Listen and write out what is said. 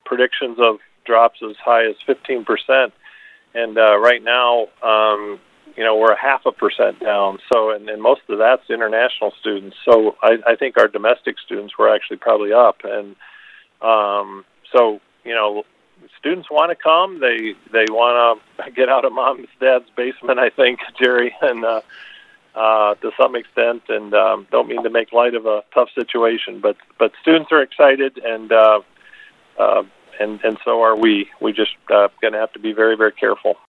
predictions of drops as high as 15%. And right now, we're 0.5% down. So, and most of that's international students. So I think our domestic students were actually probably up. And so, students want to come. They want to get out of mom and dad's basement, I think, Jerry, and to some extent. And don't mean to make light of a tough situation, but students are excited, and so are we. We just going to have to be very, very careful.